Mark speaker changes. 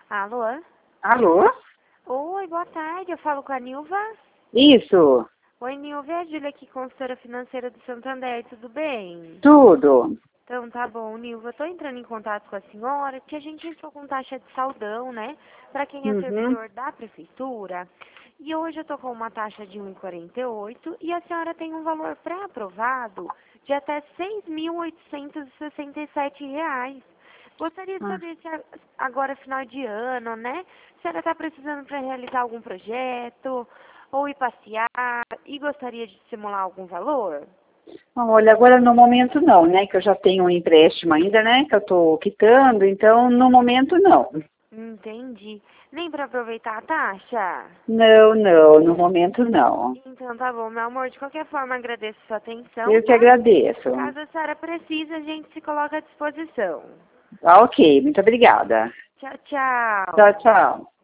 Speaker 1: Alô?
Speaker 2: Alô?
Speaker 1: Oi, boa tarde. Eu falo com a Nilva.
Speaker 2: Isso,
Speaker 1: Oi, Nilva. É a Júlia aqui, consultora financeira do Santander. Tudo bem?
Speaker 2: tudo.
Speaker 1: Então, tá bom, Nilva. Eu tô entrando em contato com a senhora, que a gente entrou com taxa de saldão, né? Pra quem é
Speaker 2: Uhum.
Speaker 1: servidor da prefeitura. E hoje eu tô com uma taxa de 1,48 e a senhora tem um valor pré-aprovado de até R$ 6.867. Gostaria de
Speaker 2: Ah.
Speaker 1: saber se agora, final de ano, né? A senhora está precisando para realizar algum projeto ou ir passear e gostaria de simular algum valor?
Speaker 2: Olha, agora no momento não, né? Que eu já tenho um empréstimo ainda, né? Que eu tô quitando, então no momento não.
Speaker 1: Entendi. Nem para aproveitar a taxa?
Speaker 2: Não, não, no momento não.
Speaker 1: Então tá bom, meu amor. De qualquer forma, agradeço sua atenção,
Speaker 2: Eu que
Speaker 1: tá?
Speaker 2: agradeço.
Speaker 1: Caso a senhora precise, a gente se coloca à disposição.
Speaker 2: Tá, ok, muito obrigada.
Speaker 1: Tchau, tchau.
Speaker 2: Tchau, tchau.